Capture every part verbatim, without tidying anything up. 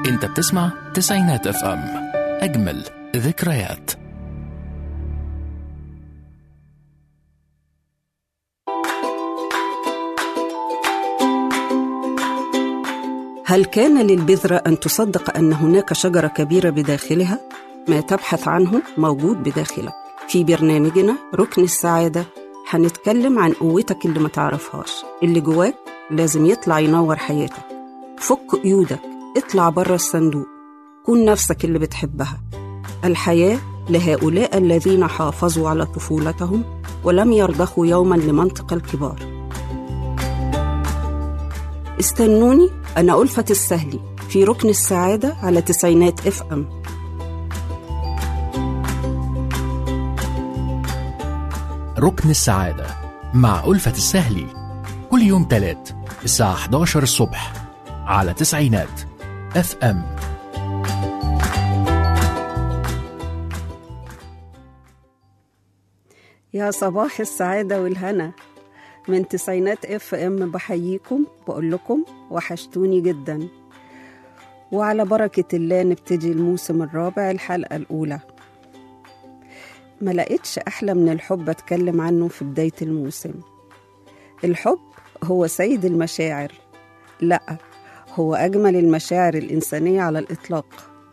انت بتسمع تسعينات اف ام، اجمل ذكريات. هل كان للبذرة أن تصدق أن هناك شجرة كبيرة بداخلها؟ ما تبحث عنه موجود بداخلك. في برنامجنا ركن السعادة هنتكلم عن قوتك اللي ما تعرفهاش، اللي جواك لازم يطلع ينور حياتك. فك قيودك، اطلع بره الصندوق، كون نفسك اللي بتحبها. الحياة لهؤلاء الذين حافظوا على طفولتهم ولم يرضخوا يوما لمنطق الكبار. استنوني، أنا ألفة السهلي في ركن السعادة على تسعينات اف ام. ركن السعادة مع ألفة السهلي كل يوم تلات الساعة إحدى عشر الصبح على تسعينات اف ام. يا صباح السعادة والهنا من تسعينات اف ام، بحييكم بقول لكم وحشتوني جدا. وعلى بركة الله نبتدي الموسم الرابع الحلقة الأولى. ما لقيتش أحلى من الحب أتكلم عنه في بداية الموسم. الحب هو سيد المشاعر، لا هو أجمل المشاعر الإنسانية على الإطلاق،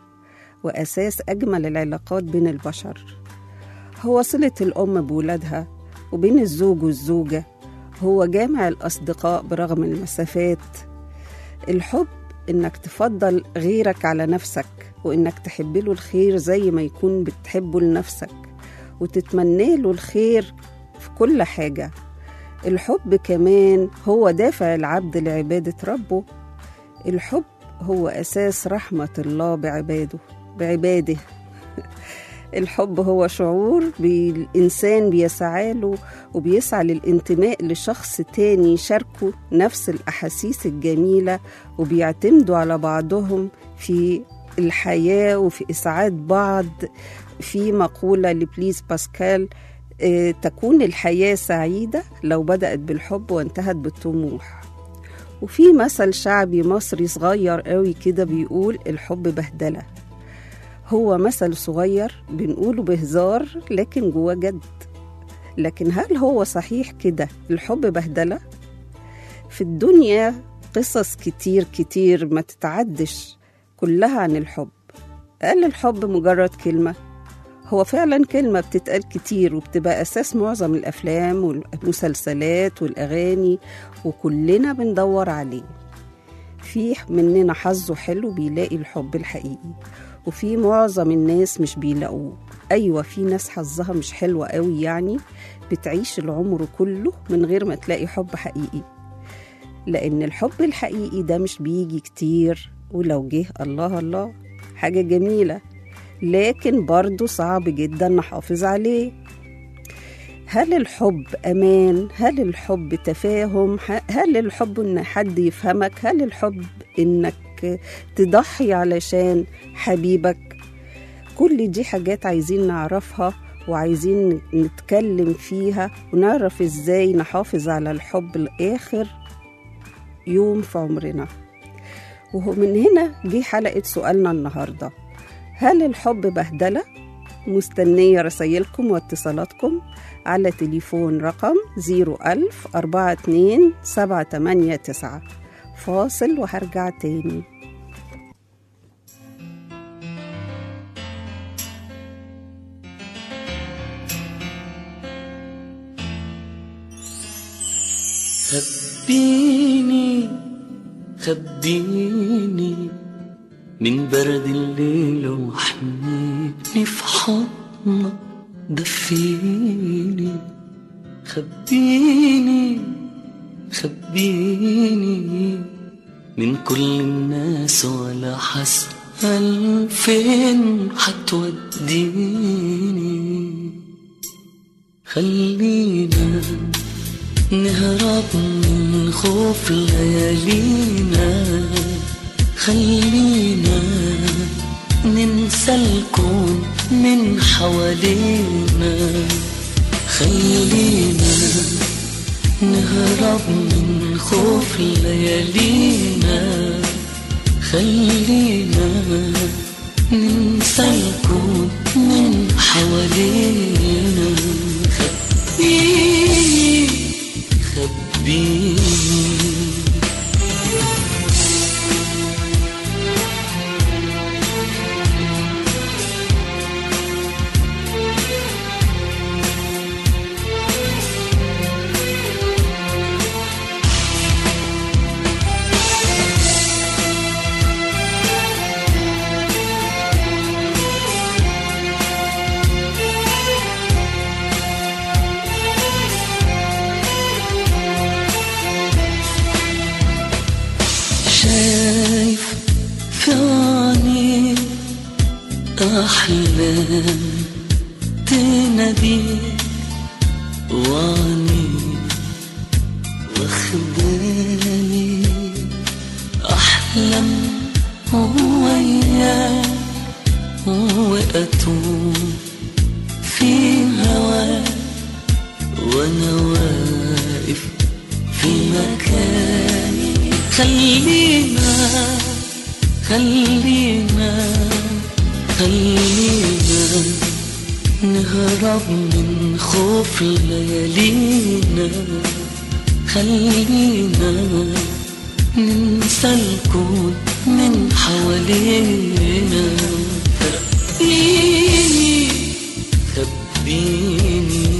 وأساس أجمل العلاقات بين البشر. هو صلة الأم بولادها، وبين الزوج والزوجة، هو جامع الأصدقاء برغم المسافات. الحب إنك تفضل غيرك على نفسك، وإنك تحب له الخير زي ما يكون بتحبه لنفسك، وتتمنى له الخير في كل حاجة. الحب كمان هو دافع العبد لعبادة ربه. الحب هو أساس رحمة الله بعباده بعباده الحب هو شعور بالإنسان بيسعى له وبيسعى للانتماء لشخص تاني يشاركه نفس الأحاسيس الجميلة، وبيعتمدوا على بعضهم في الحياة وفي إسعاد بعض. في مقولة لبليز باسكال، اه تكون الحياة سعيدة لو بدأت بالحب وانتهت بالطموح. وفي مثل شعبي مصري صغير قوي كده بيقول الحب بهدلة. هو مثل صغير بنقوله بهزار لكن جواه جد. لكن هل هو صحيح كده الحب بهدلة؟ في الدنيا قصص كتير كتير ما تتعدش كلها عن الحب. قال الحب مجرد كلمة؟ هو فعلا كلمة بتتقال كتير وبتبقى أساس معظم الأفلام والمسلسلات والأغاني، وكلنا بندور عليه. في مننا حظه حلو بيلاقي الحب الحقيقي، وفي معظم الناس مش بيلاقوه. أيوة، في ناس حظها مش حلوة قوي، يعني بتعيش العمر كله من غير ما تلاقي حب حقيقي. لأن الحب الحقيقي ده مش بيجي كتير، ولو جه الله الله حاجة جميلة، لكن برضو صعب جدا نحافظ عليه. هل الحب أمان؟ هل الحب تفاهم؟ هل الحب إن حد يفهمك؟ هل الحب إنك تضحي علشان حبيبك؟ كل دي حاجات عايزين نعرفها وعايزين نتكلم فيها، ونعرف إزاي نحافظ على الحب لآخر يوم في عمرنا. ومن هنا جه حلقة سؤالنا النهاردة، هل الحب بهدلة؟ مستنية رسائلكم واتصالاتكم على تليفون رقم زيرو ألف أربعة اتنين سبعة تمانية تسعة. فاصل وهرجع تاني. خبيني خبيني من برد الليل وحنيني في حضنك دفيني. خبيني خبيني من كل الناس ولا حسأل فين حتوديني. خلينا نهرب من خوف ليالينا، خلينا ننسى الكون من حوالينا. خلينا نهرب من خوف ليالينا، خلينا ننسى الكون من حوالينا. خبيني خبيني شايف في عيني أحلام تناديك وعني واخداني أحلم وياك وأتوه في هواك وأنا واقف في مكاني. خلينا خلينا خلينا نهرب من خوف ليالينا. خلينا ننسى الكون من حوالينا. خبيني خبيني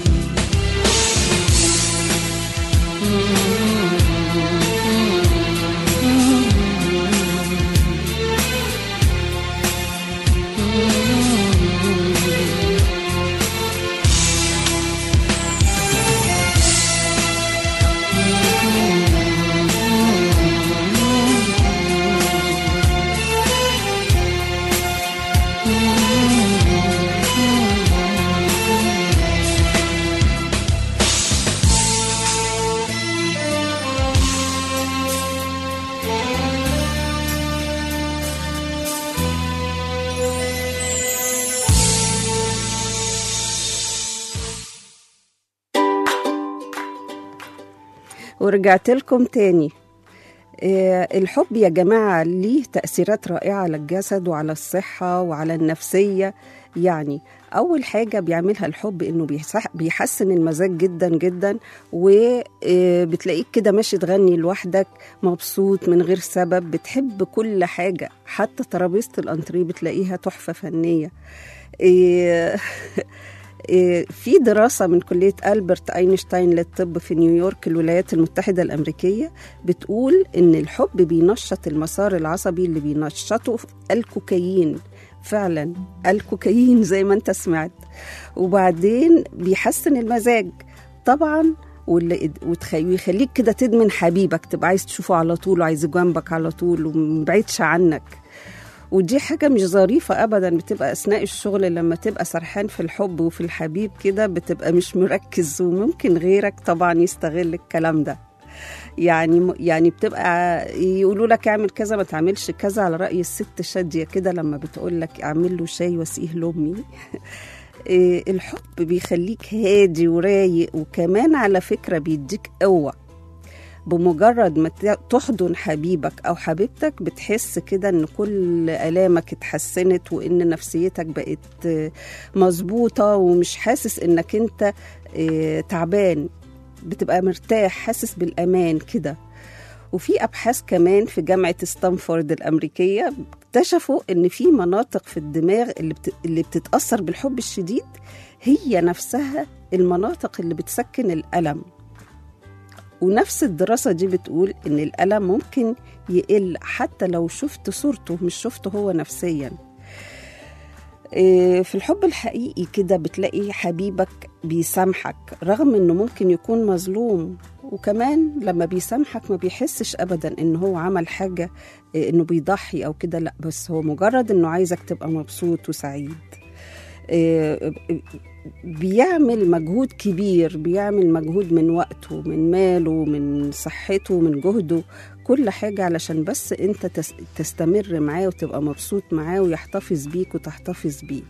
ورجعت لكم تاني. الحب يا جماعة ليه تأثيرات رائعة على الجسد وعلى الصحة وعلى النفسية. يعني أول حاجة بيعملها الحب إنه بيحسن المزاج جدا جدا، وبتلاقيك كده ماشي تغني لوحدك مبسوط من غير سبب، بتحب كل حاجة، حتى ترابيزة الأنتريه بتلاقيها تحفة فنية. في دراسة من كلية ألبرت أينشتاين للطب في نيويورك الولايات المتحدة الأمريكية بتقول إن الحب بينشط المسار العصبي اللي بينشطه الكوكايين. فعلا الكوكايين زي ما انت سمعت. وبعدين بيحسن المزاج طبعا، ويخليك كده تدمن حبيبك، تبقى عايز تشوفه على طول وعايز جنبك على طول ومبعيدش عنك. ودي حاجة مش ظريفة أبدا، بتبقى أثناء الشغل لما تبقى سرحان في الحب وفي الحبيب كده بتبقى مش مركز، وممكن غيرك طبعا يستغل الكلام ده. يعني يعني بتبقى يقولوا لك اعمل كذا ما تعملش كذا، على رأي الست شادية كده لما بتقول لك اعمل له شاي واسقيه لأمي. الحب بيخليك هادي ورايق، وكمان على فكرة بيديك قوة. بمجرد ما تحضن حبيبك أو حبيبتك بتحس كده إن كل آلامك اتحسنت، وإن نفسيتك بقت مظبوطة، ومش حاسس إنك أنت تعبان، بتبقى مرتاح حاسس بالأمان كده. وفي أبحاث كمان في جامعة ستانفورد الأمريكية اكتشفوا إن في مناطق في الدماغ اللي, بت... اللي بتتأثر بالحب الشديد هي نفسها المناطق اللي بتسكن الألم. ونفس الدراسة دي بتقول إن الألم ممكن يقل حتى لو شفت صورته مش شفته هو نفسياً. في الحب الحقيقي كده بتلاقي حبيبك بيسامحك رغم إنه ممكن يكون مظلوم، وكمان لما بيسامحك ما بيحسش أبداً إنه هو عمل حاجة إنه بيضحي أو كده، لأ، بس هو مجرد إنه عايزك تبقى مبسوط وسعيد. بيعمل مجهود كبير، بيعمل مجهود من وقته، من ماله، من صحته، من جهده، كل حاجة علشان بس انت تستمر معاه وتبقى مبسوط معاه ويحتفظ بيك وتحتفظ بيه.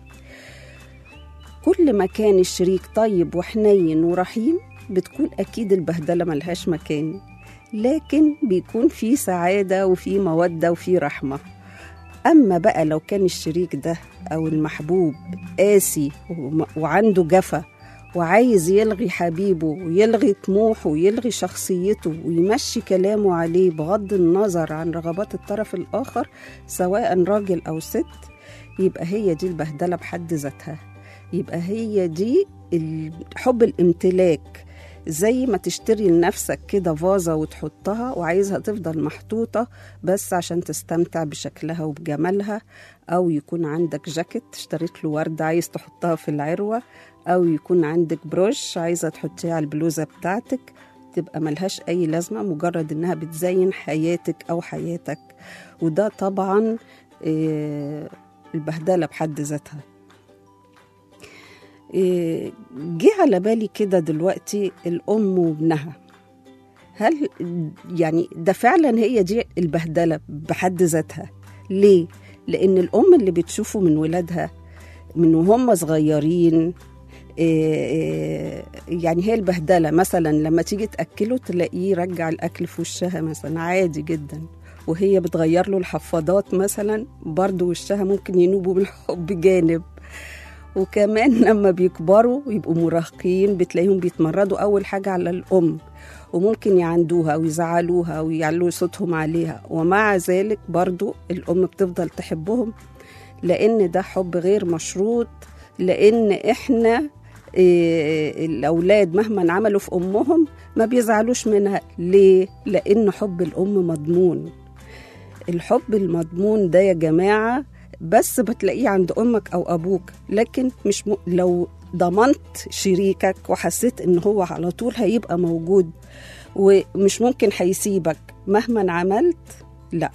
كل ما كان الشريك طيب وحنين ورحيم بتكون أكيد البهدلة ملهاش مكان. لكن بيكون في سعادة وفي مودة وفي رحمة. أما بقى لو كان الشريك ده أو المحبوب قاسي وعنده جفا وعايز يلغي حبيبه ويلغي طموحه ويلغي شخصيته ويمشي كلامه عليه بغض النظر عن رغبات الطرف الآخر سواء راجل أو ست، يبقى هي دي البهدلة بحد ذاتها. يبقى هي دي حب الامتلاك، زي ما تشتري لنفسك كده فازة وتحطها وعايزها تفضل محطوطة بس عشان تستمتع بشكلها وبجمالها، أو يكون عندك جاكيت اشتريت له وردة عايز تحطها في العروة، أو يكون عندك بروش عايزة تحطيها على البلوزة بتاعتك، تبقى ملهاش أي لازمة مجرد إنها بتزين حياتك أو حياتك. وده طبعا إيه البهدلة بحد ذاتها. إيه جه على بالي كده دلوقتي الأم وابنها، هل يعني ده فعلا هي دي البهدلة بحد ذاتها؟ ليه؟ لأن الأم اللي بتشوفه من ولادها من وهم صغيرين يعني هي البهدلة. مثلا لما تيجي تأكله تلاقيه رجع الأكل في وشها مثلا عادي جدا، وهي بتغير له الحفاضات مثلا برضو وشها ممكن ينوبوا بالحب جانب. وكمان لما بيكبروا ويبقوا مراهقين بتلاقيهم بيتمردوا أول حاجة على الأم، وممكن يعندوها ويزعلوها ويعلوا صوتهم عليها، ومع ذلك برضو الأم بتفضل تحبهم، لأن ده حب غير مشروط. لأن إحنا إيه الأولاد مهما عملوا في أمهم ما بيزعلوش منها. ليه؟ لأن حب الأم مضمون. الحب المضمون ده يا جماعة بس بتلاقيه عند أمك أو أبوك، لكن مش م... لو ضمنت شريكك وحسيت إن هو على طول هيبقى موجود ومش ممكن هيسيبك مهما عملت، لا،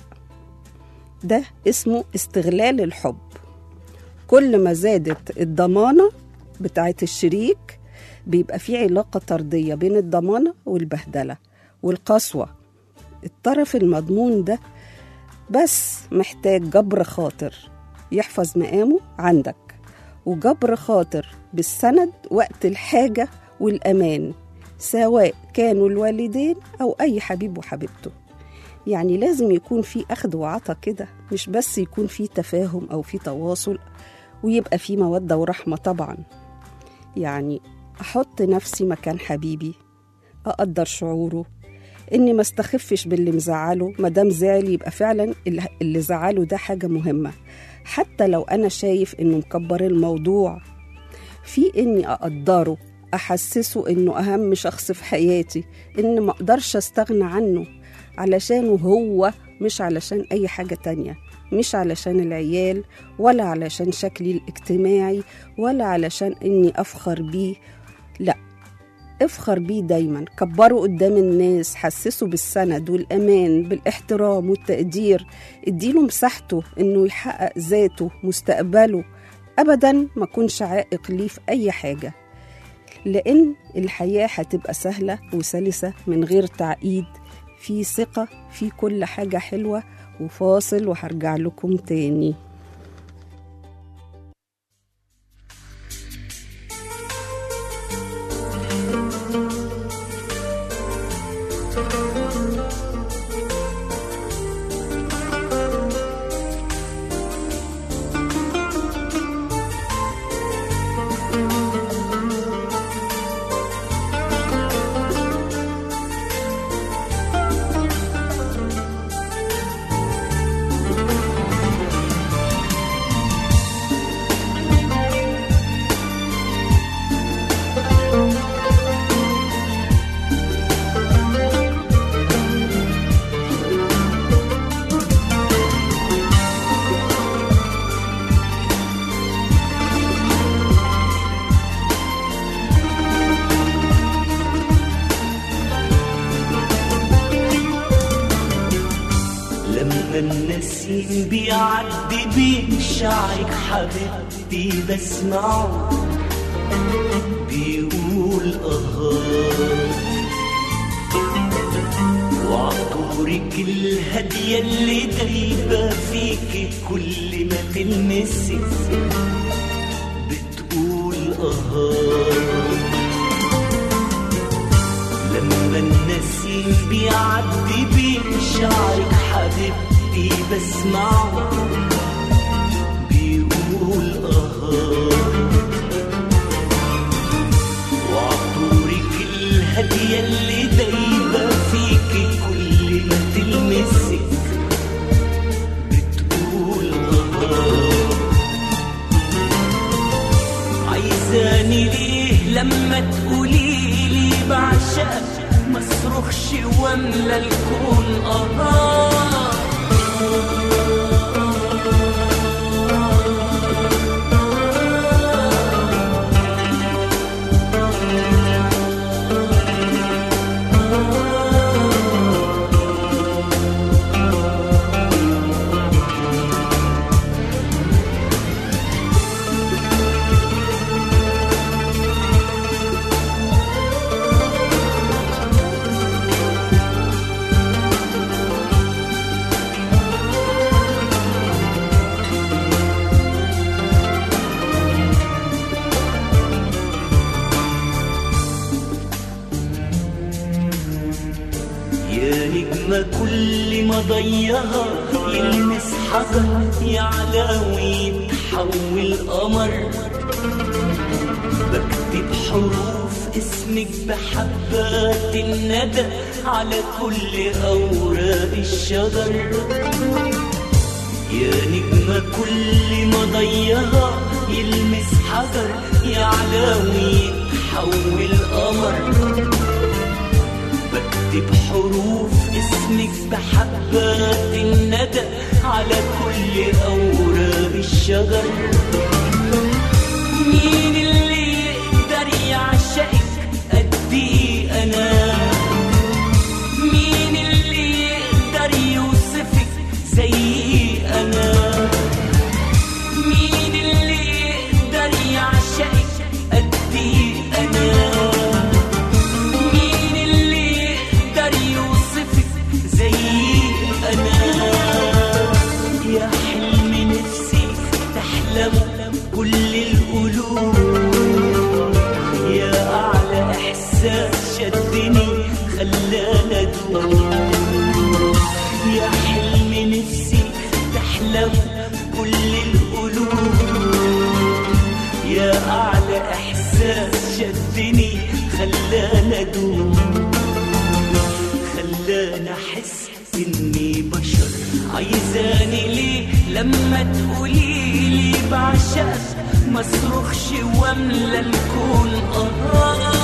ده اسمه استغلال الحب. كل ما زادت الضمانة بتاعت الشريك بيبقى في علاقة طردية بين الضمانة والبهدلة والقسوة. الطرف المضمون ده بس محتاج جبر خاطر يحفظ مقامه عندك، وجبر خاطر بالسند وقت الحاجة والأمان، سواء كانوا الوالدين أو أي حبيب وحبيبته. يعني لازم يكون في أخذ وعطا كده، مش بس يكون في تفاهم أو في تواصل، ويبقى في مودة ورحمة طبعا. يعني أحط نفسي مكان حبيبي، أقدر شعوره، إني ما استخفش باللي مزعله. مدام زعل يبقى فعلا اللي زعله ده حاجة مهمة، حتى لو أنا شايف إنه مكبر الموضوع، في إني أقدره، أحسسه إنه أهم شخص في حياتي، إن ما أقدرش أستغنى عنه علشانه هو، مش علشان أي حاجة تانية، مش علشان العيال ولا علشان شكلي الاجتماعي ولا علشان إني أفخر بيه. لا، افخر بيه دايما، كبره قدام الناس، حسسه بالسند والأمان، بالاحترام والتقدير، اديله مساحته إنه يحقق ذاته مستقبله، أبدا ما كنش عائق ليه في أي حاجة، لأن الحياة هتبقى سهلة وسلسة من غير تعقيد، في ثقة، في كل حاجة حلوة. وفاصل وهرجع لكم تاني. النسيم بيعدي بين شعرك حبيبتي بسمعه بيقول أهات، وعطورك الهدية اللي دايبة فيكي كل ما تلمسي بتقول أهات. لما لما النسيم بيعدي بين شعرك حبيبتي بسمعه بيقول آه، وعطورك الهدية اللي دايبة فيكي كل ما تلمسك بتقول آه. عايزاني ليه لما تقوليلي بعشقك مصرخش واملى الكون آه. كل ما ضيها يلمس حجر يعلى ويتحول قمر، بكتب حروف اسمك بحبات الندى على كل أوراق الشجر. يا نجمة كل ما ضيها يلمس حجر يعلى ويتحول قمر، بكتب حروف اسمك بحبات الندى على كل أوراق الشجر. مين اللي يقدر يعشقك قدي أنا؟ مين اللي يقدر يوصفك زي أنا؟ مين اللي يقدر يعشقك قدي أنا؟ يا حلم نفسي تحلم كل القلوب، يا أعلى إحساس شدني خلانا أدوب. يا حلم نفسي تحلم كل القلوب، يا أعلى إحساس شدني خلانا أدوب، خلانا أحس إني بشر. عايزاني ليه لما تقوليلي بعشقك مصرخش واملى الكون آه.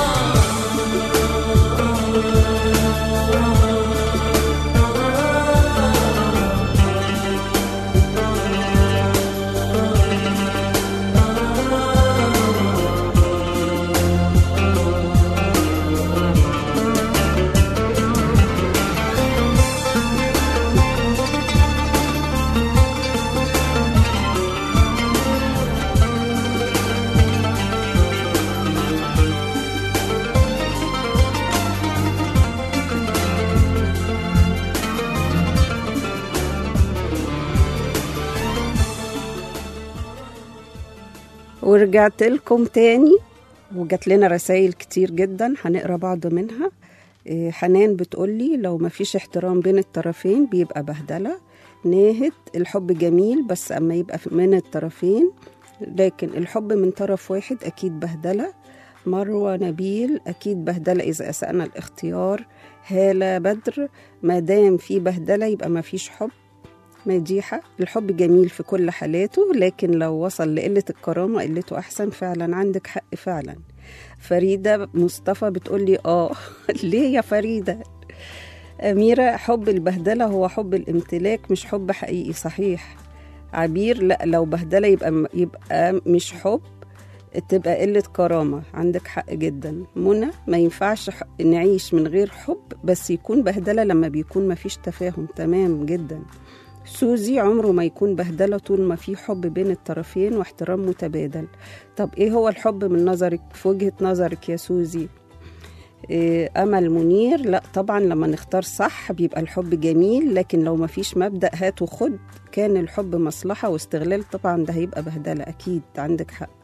ورجعت لكم تاني وجات لنا رسائل كتير جدا هنقرا بعض منها. إيه، حنان بتقولي لو ما فيش احترام بين الطرفين بيبقى بهدلة. ناهد الحب جميل بس أما يبقى من الطرفين، لكن الحب من طرف واحد أكيد بهدلة. مروة نبيل أكيد بهدلة إذا أسأنا الاختيار. هالة بدر ما دام في بهدلة يبقى ما فيش حب. مديحة الحب جميل في كل حالاته، لكن لو وصل لقلة الكرامة قلته أحسن. فعلا عندك حق فعلا. فريدة مصطفى بتقولي آه ليه يا فريدة؟ أميرة حب البهدلة هو حب الامتلاك مش حب حقيقي. صحيح. عبير لا لو بهدلة يبقى, يبقى مش حب، تبقى قلة كرامة. عندك حق جدا. منى ما ينفعش نعيش من غير حب، بس يكون بهدلة لما بيكون ما فيش تفاهم. تمام جدا. سوزي عمره ما يكون بهدلة طول ما في حب بين الطرفين واحترام متبادل. طب ايه هو الحب من نظرك، في وجهة نظرك يا سوزي؟ إيه أمل منير لا طبعا لما نختار صح بيبقى الحب جميل، لكن لو ما فيش مبدأ هات وخد كان الحب مصلحة واستغلال طبعا ده هيبقى بهدلة أكيد. عندك حق.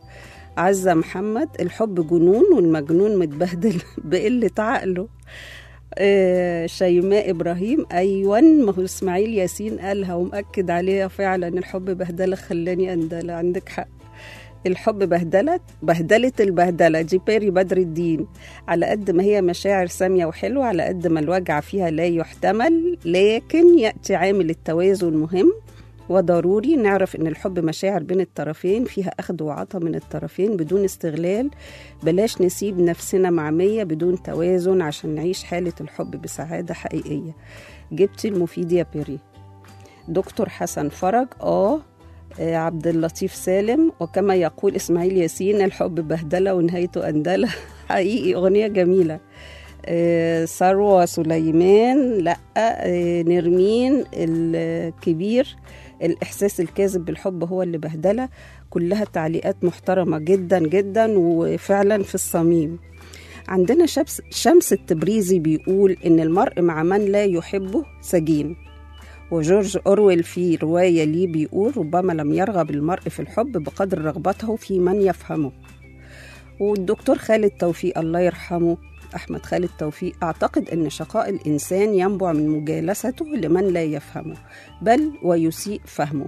عزة محمد: الحب جنون والمجنون متبهدل بقلة عقله. آه شيماء إبراهيم: أيوة، ما هو إسماعيل ياسين قالها ومأكد عليها فعلا، الحب بهدلة خلاني أندلة. عندك حق، الحب بهدلة بهدلة البهدلة. دي بيري بدر الدين: على قد ما هي مشاعر سامية وحلوة، على قد ما الوجع فيها لا يحتمل، لكن يأتي عامل التوازن مهم وضروري. نعرف إن الحب مشاعر بين الطرفين، فيها أخذ وعطاء من الطرفين بدون استغلال. بلاش نسيب نفسنا معمية بدون توازن عشان نعيش حالة الحب بسعادة حقيقية. جبتي المفيد يا بيري. دكتور حسن فرج: آه عبد اللطيف سالم: وكما يقول إسماعيل ياسين، الحب بهدلة ونهايته أندلة. حقيقي أغنية جميلة. آه ثروة سليمان: لا. آه نرمين الكبير: الإحساس الكاذب بالحب هو اللي بهدلة. كلها تعليقات محترمة جدا جدا وفعلا في الصميم. عندنا شمس, شمس التبريزي بيقول إن المرء مع من لا يحبه سجين. وجورج أورويل في رواية ليه بيقول: ربما لم يرغب المرء في الحب بقدر رغبته في من يفهمه. والدكتور خالد توفيق الله يرحمه، أحمد خالد توفيق: أعتقد أن شقاء الإنسان ينبع من مجالسته لمن لا يفهمه بل ويسيء فهمه.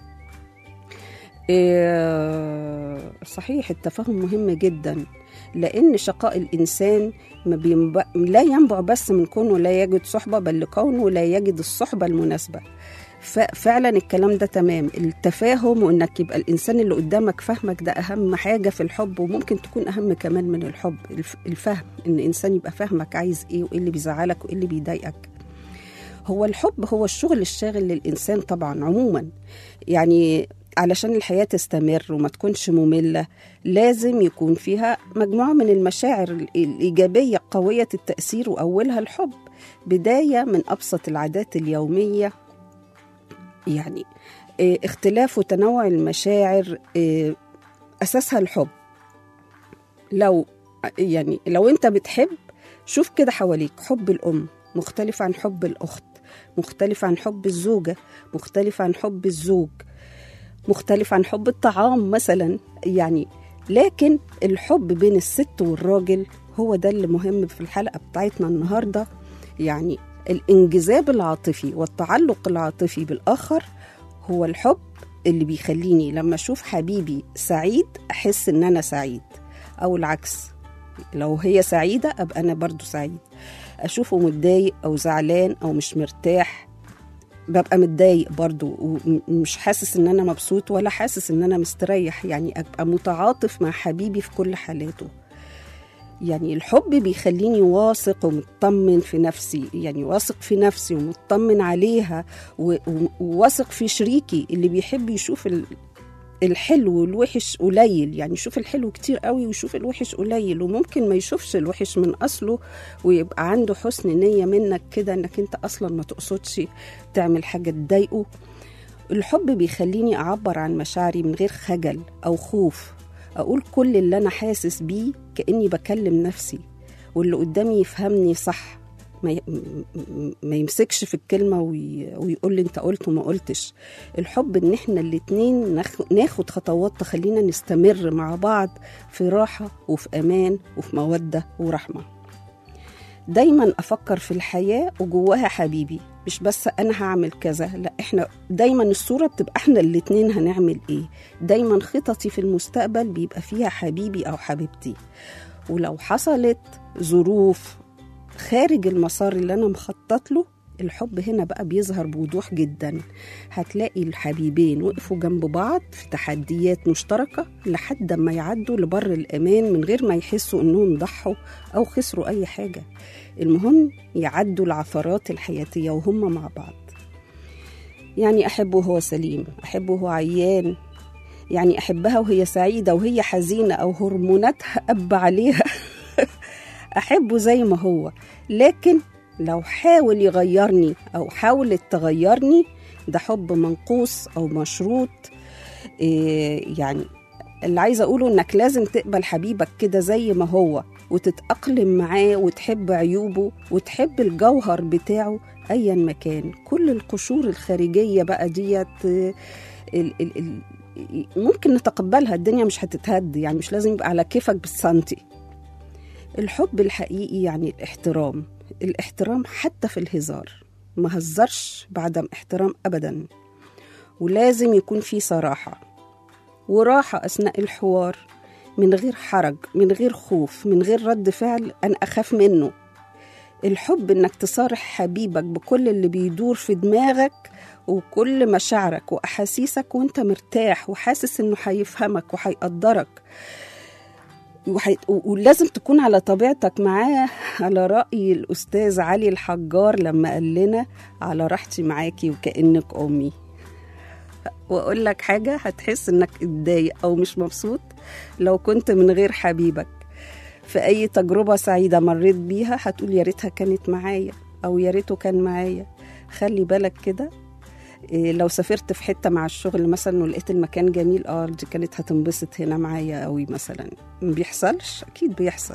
إيه صحيح، التفاهم مهم جدا، لأن شقاء الإنسان ما بينبع لا ينبع بس من كونه لا يجد صحبة، بل لكونه لا يجد الصحبة المناسبة. ففعلا الكلام ده تمام. التفاهم وإنك يبقى الإنسان اللي قدامك فهمك ده أهم حاجة في الحب، وممكن تكون أهم كمان من الحب. الفهم، إن الإنسان يبقى فهمك عايز إيه وإيه اللي بيزعلك وإيه اللي بيضايقك. هو الحب هو الشغل الشاغل للإنسان طبعا عموما، يعني علشان الحياة تستمر وما تكونش مملة لازم يكون فيها مجموعة من المشاعر الإيجابية قوية التأثير، وأولها الحب. بداية من أبسط العادات اليومية، يعني اختلاف وتنوع المشاعر أساسها الحب. لو يعني لو أنت بتحب، شوف كده حواليك، حب الأم مختلف عن حب الأخت، مختلف عن حب الزوجة، مختلف عن حب الزوج، مختلف عن حب الطعام مثلا. يعني لكن الحب بين الست والراجل هو ده اللي مهم في الحلقة بتاعتنا النهاردة. يعني الانجذاب العاطفي والتعلق العاطفي بالآخر هو الحب اللي بيخليني لما أشوف حبيبي سعيد أحس إن أنا سعيد، أو العكس، لو هي سعيدة أبقى أنا برضو سعيد. أشوفه متضايق أو زعلان أو مش مرتاح ببقى متضايق برضو، ومش حاسس ان انا مبسوط ولا حاسس ان انا مستريح. يعني ابقى متعاطف مع حبيبي في كل حالاته. يعني الحب بيخليني واثق ومطمن في نفسي، يعني واثق في نفسي ومطمن عليها، وواثق في شريكي اللي بيحب يشوف الحلو والوحش قليل. يعني يشوف الحلو كتير قوي ويشوف الوحش قليل، وممكن ما يشوفش الوحش من أصله ويبقى عنده حسن نية منك كده انك انت اصلا ما تقصدش تعمل حاجة تضايقه. الحب بيخليني اعبر عن مشاعري من غير خجل او خوف، اقول كل اللي انا حاسس بيه كأني بكلم نفسي، واللي قدامي يفهمني صح، ما ما يمسكش في الكلمة ويقول لي انت قلت وما قلتش. الحب ان احنا الاتنين ناخد خطوات تخلينا نستمر مع بعض في راحة وفي امان وفي مودة ورحمة. دايما افكر في الحياة وجواها حبيبي، مش بس انا هعمل كذا، لا، احنا دايما الصورة بتبقى احنا الاتنين هنعمل ايه. دايما خططي في المستقبل بيبقى فيها حبيبي او حبيبتي، ولو حصلت ظروف خارج المسار اللي أنا مخطط له، الحب هنا بقى بيظهر بوضوح جدا. هتلاقي الحبيبين وقفوا جنب بعض في تحديات مشتركة لحد ما يعدوا لبر الأمان من غير ما يحسوا أنهم ضحوا أو خسروا أي حاجة. المهم يعدوا العثرات الحياتية وهم مع بعض. يعني أحبه وهو سليم، أحبه وهو عيان، يعني أحبها وهي سعيدة وهي حزينة أو هرموناتها أب عليها أحبه زي ما هو. لكن لو حاول يغيرني أو حاولت تغيرني، ده حب منقوص أو مشروط. إيه يعني اللي عايزة أقوله إنك لازم تقبل حبيبك كده زي ما هو، وتتأقلم معاه وتحب عيوبه وتحب الجوهر بتاعه أيا مكان. كل القشور الخارجية بقى ديت ال ال ال ممكن نتقبلها، الدنيا مش هتتهد، يعني مش لازم يبقى على كيفك بالسنتي. الحب الحقيقي يعني الاحترام، الاحترام حتى في الهزار، ما هزرش بعدم احترام أبدا، ولازم يكون في صراحة وراحة أثناء الحوار، من غير حرج، من غير خوف، من غير رد فعل أنا أخاف منه. الحب إنك تصارح حبيبك بكل اللي بيدور في دماغك وكل مشاعرك وأحاسيسك وانت مرتاح وحاسس إنه هيفهمك وهيقدرك، وحي... ولازم تكون على طبيعتك معاه، على رأي الأستاذ علي الحجار لما قال لنا على راحتي معاكي وكأنك أمي. وأقول لك حاجة، هتحس إنك اتضايق أو مش مبسوط لو كنت من غير حبيبك. في أي تجربة سعيدة مريت بيها هتقول يا ريتها كانت معايا أو يا ريته كان معايا. خلي بالك كده، إيه لو سافرت في حتة مع الشغل مثلا ولقيت المكان جميل، اه دي كانت هتنبسط هنا معايا قوي مثلا. ما بيحصلش؟ أكيد بيحصل.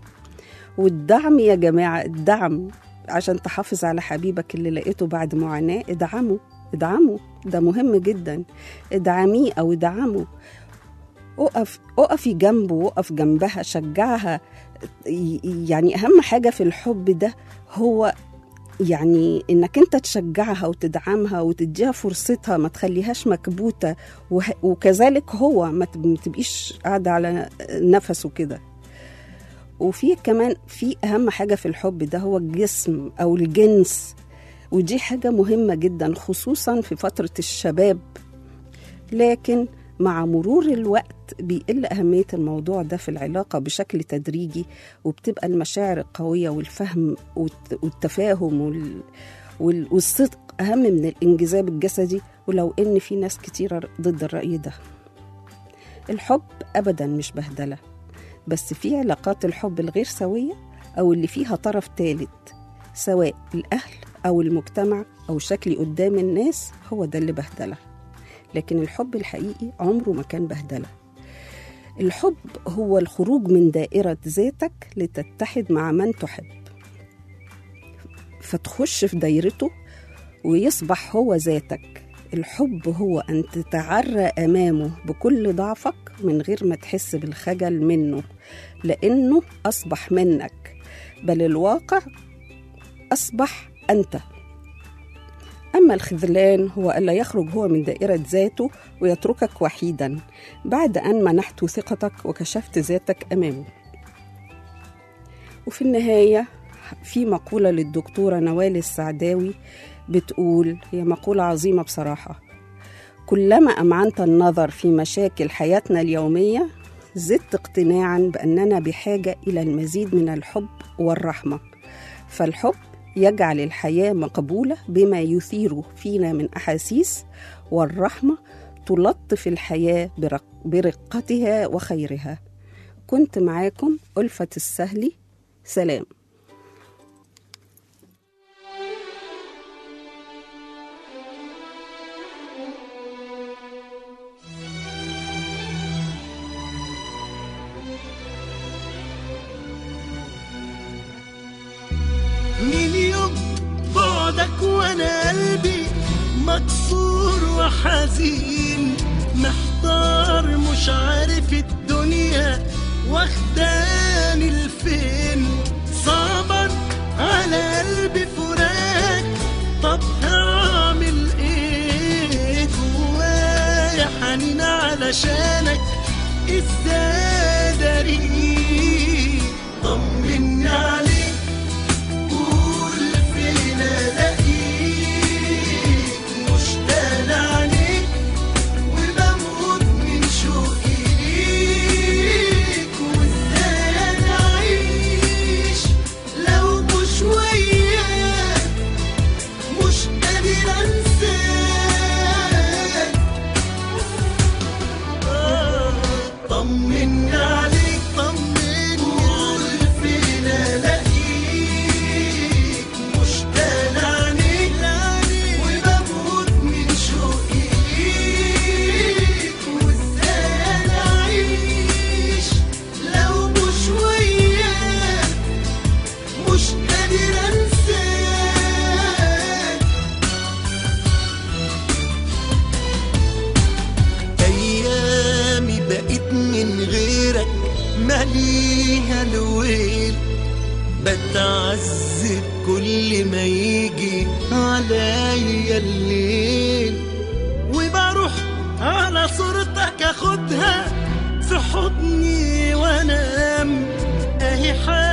والدعم يا جماعة، الدعم عشان تحافظ على حبيبك اللي لقيته بعد معاناة، ادعمه ادعمه، ده مهم جدا. ادعميه أو ادعمه، أقف أقفي جنبه، وقف جنبها، شجعها. يعني أهم حاجة في الحب ده هو يعني إنك أنت تشجعها وتدعمها وتديها فرصتها، ما تخليهاش مكبوتة، وكذلك هو ما تبقيش قاعدة على نفسه كده. وفي كمان في أهم حاجة في الحب ده هو الجسم أو الجنس، ودي حاجة مهمة جدا خصوصا في فترة الشباب، لكن مع مرور الوقت بيقل أهمية الموضوع ده في العلاقة بشكل تدريجي، وبتبقى المشاعر القوية والفهم والتفاهم والصدق أهم من الانجذاب الجسدي، ولو إن في ناس كتيرة ضد الرأي ده. الحب أبدا مش بهدلة، بس في علاقات الحب الغير سوية أو اللي فيها طرف ثالث، سواء الأهل أو المجتمع أو شكلي قدام الناس، هو ده اللي بهدلة. لكن الحب الحقيقي عمره ما كان بهدلة. الحب هو الخروج من دائرة ذاتك لتتحد مع من تحب، فتخش في دائرته ويصبح هو ذاتك. الحب هو أن تتعرى أمامه بكل ضعفك من غير ما تحس بالخجل منه، لأنه أصبح منك، بل الواقع أصبح أنت. أما الخذلان هو ألا يخرج هو من دائرة ذاته ويتركك وحيدا بعد أن منحت ثقتك وكشفت ذاتك أمامه. وفي النهاية في مقولة للدكتورة نوال السعداوي بتقول، هي مقولة عظيمة بصراحة: كلما أمعنت النظر في مشاكل حياتنا اليومية زدت اقتناعا بأننا بحاجة إلى المزيد من الحب والرحمة. فالحب يجعل الحياة مقبولة بما يثير فينا من أحاسيس، والرحمة تلطف الحياة برقتها وخيرها. كنت معاكم ألفة السهلي، سلام. من يوم بعدك وانا قلبي مكسور وحزين، محتار مش عارف الدنيا واخداني لفين. صعبا على قلبي فراق، طب هعمل ايه؟ جوايا حنين علشانك، ازاي داري؟ طمني عليك، طمني عليك، طمني معايا الليل، وبروح على صورتك اخدها في حضني وانام. اهي